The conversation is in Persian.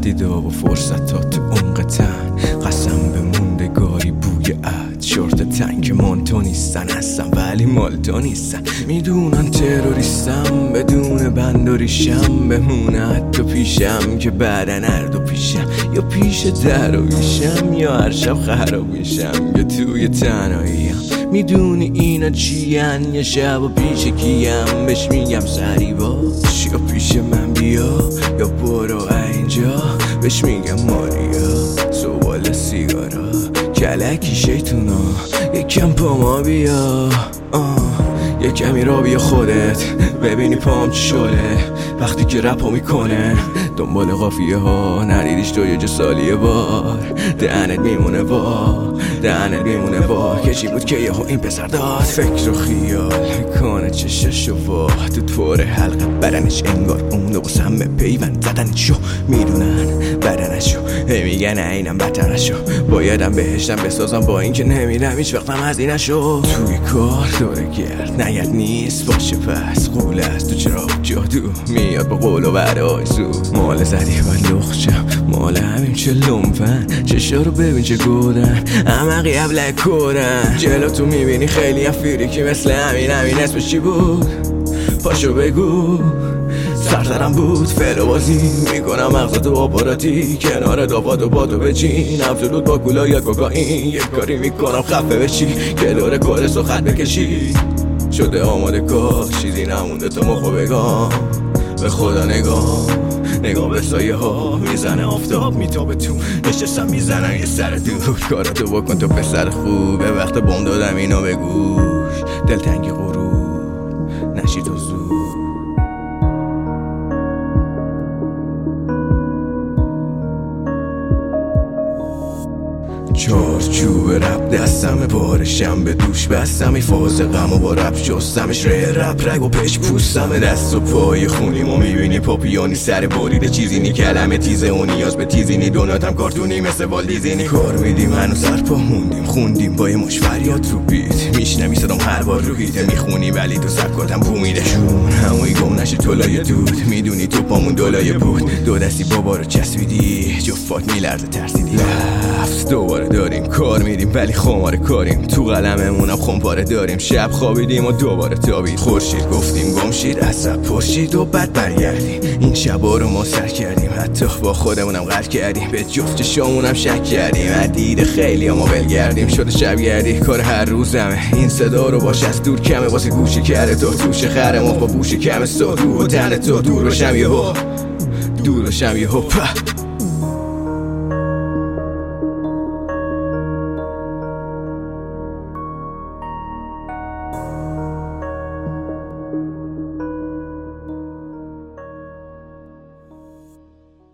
تهدیدا و فرصتات تو عمق تن، قسم به موندگاری بوی عد، شورت تنگ من تو نیستن هستم ولی مال تو نیستن. میدونن تروریستم بدون بند و ریشم، بمونه حتی پیشم که بعدن هر دو پیشم، یا پیش در و پیشم یا هر شب خراب میشم یا توی تنهاییم. میدونی اینا چیان؟ یه شب و پیش کیم بهش میگم سری باش، یا پیش من بیا یا برو اینجا بهش میگم ماریا. سوال سیگارا کلکی شیطونا یکم پا ما بیا، یه کمی را بیا خودت ببینی پام چی شده وقتی که رپو میکنه دنبال قافیه ها. ندیدیش تو یه سالیه بار دهنت میمونه با کشی بود که یهو این پسر داد فکر و خیال میکنه چششو وا تو طور حلقه بدنش انگار اون و سم پیوند زدنشو میدونن بدنشو میگن اینم بتنشو بایدم بهشتم بسازم با این که نمیدم هیچ وقتم از اینشو. توی کار دوره گرد نیت نیست باشه پس قول است تو چرا جادو میاد با قول و وعده زود مال زدی و لخشم مال همین چه لنفن چشا رو ببین چه گودن عمقی ابله کورن جلو تو میبینی خیلی افیری که مثل همین اسمش چی بود پاشو بگو. سرزرم بود فعل بازی میکنم مغزتو آپاراتی کنار داپاد و بادو بچین افزولود با کولا یا کوکائین یک کاری میکنم خفه بشی که دور کارسو خط بکشی شده آماده کار چیزی نمونده تو مخو بگم به خدا نگاه به سایه ها میزنه آفتاب میتابه تو نشستم میزنن یه سر دور کاراتو بکن تو پسر خوبه وقت بم دادم اینو بگوش دلتنگی غروب نشی تو زود. چارچوب رپ دستم بارشم به دوش بستم ای فاز غم و با رپ شستمش رپ رگ و پش پوستم دست و پای خونیم و میبینی پاپیونی سر بریده چیزینی کلمه تیزه و نیاز به تیزینی دوناتم کارتونی مثل والدیزینی کار میدیم هنو سرپا موندیم خوندیم با یه مش فریاد رو بیت میشنمی صدام هر بار رو هیته میخونی ولی تو سبکاتم بو میدهشون همونی گم نشه طلای دود میدونی تو پامون دولای بود دو دستی بابا رو چسبیدی جفات میلرزه ترسیدی لفت دوباره داریم کار میدیم ولی خمار کاریم تو قلممونم خمپاره داریم شب خوابیدیم و دوباره تابید خورشید گفتیم گمشید عصب پرشید و بعد برگردیم این شبا رو ما سر کردیم حتی با خودمونم قرد کردیم به جفت چشامونم شک کردیم عدید خیلی ما بلگردیم شده شبگردی کار هر روزمه این صدا رو باش از دور کمه واسه گوشه کرده تو توش خرم با بوش کم سا دور و تن تو دور بشم یهو